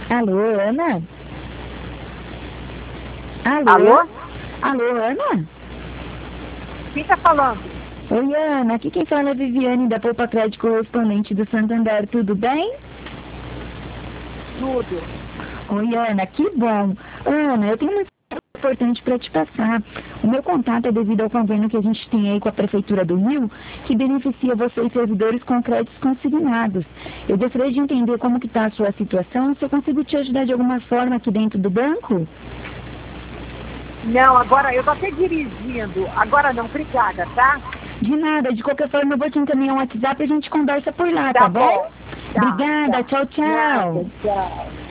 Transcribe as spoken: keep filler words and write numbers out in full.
Alô, Ana? Alô? Alô? Alô, Ana? Quem tá falando? Oi, Ana. Aqui quem fala é a Viviane da Poupa Crédito Correspondente do Santander. Tudo bem? Tudo. Oi, Ana. Que bom. Ana, eu tenho uma informação importante para te passar. O meu contato é devido ao convênio que a gente tem aí com a Prefeitura do Rio, que beneficia vocês servidores com créditos consignados. Eu gostaria de entender como que está a sua situação, se eu consigo te ajudar de alguma forma aqui dentro do banco. Não, agora eu tô até dirigindo. Agora não, obrigada, tá? De nada, de qualquer forma eu vou te encaminhar um WhatsApp e a gente conversa por lá, tá, Tá bom? bom. Tá, Obrigada, tá. tchau, tchau. Nada, tchau.